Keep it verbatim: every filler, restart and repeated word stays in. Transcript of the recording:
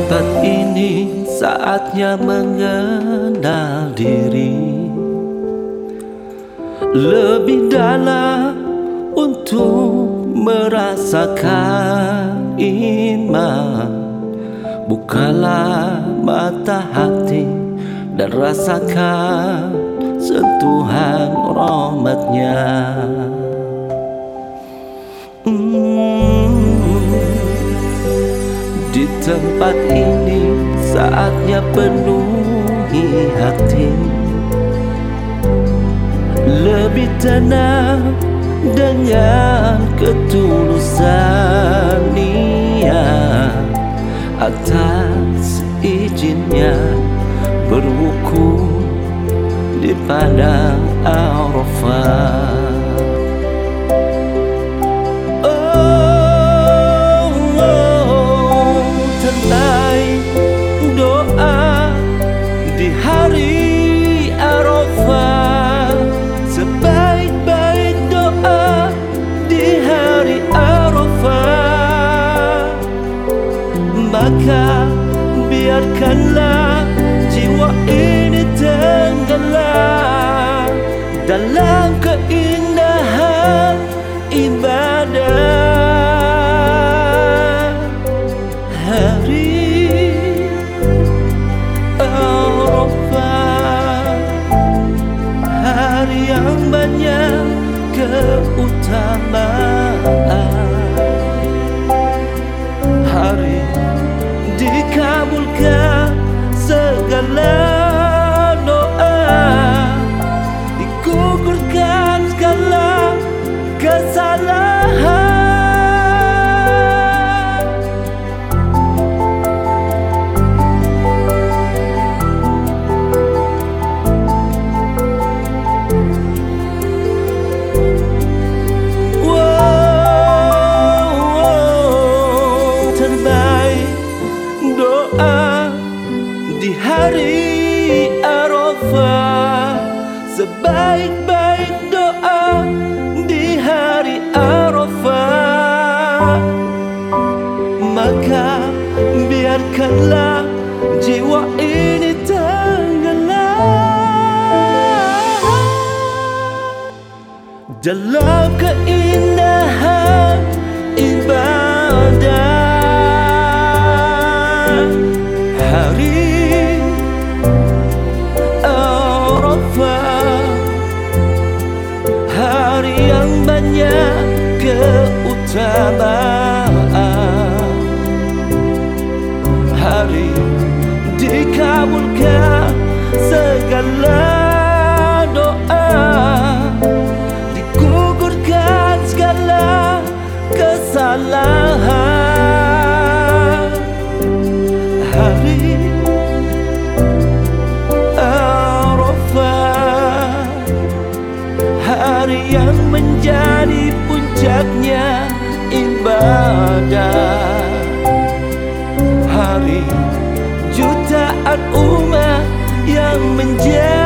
tempat ini saatnya mengenal diri lebih dalam untuk merasakan iman. Bukalah mata hati dan rasakan sentuhan rahmatnya. hmm. Di tempat ini saatnya penuhi hati lebih tenang dengan ketulusan niat. Atas izinnya berwuku di padang Arafah. Oh, oh, terbaik doa di hari Arafah, sebaik-baik doa di hari Arafah. Maka biarkanlah jiwa ini tenggelam dalam keindahan ibadah. Hari Arafah, hari yang banyak keutamaan, hari dikabulkan segala doa, digugurkan segala kesalahan. Wow, wow, terbaik doa di hari Arafah, sebaik-baik doa di hari Arafah. Maka biarkanlah jiwa ini tenggelam dalam keindahan ibadah. Hari Arafah, hari yang banyak keutamaan, hari dikabulkan segala doa, digugurkan segala kesalahan. Hari Arafah, hari yang menjadi puncaknya ibadah, hari jutaan umat yang menjadi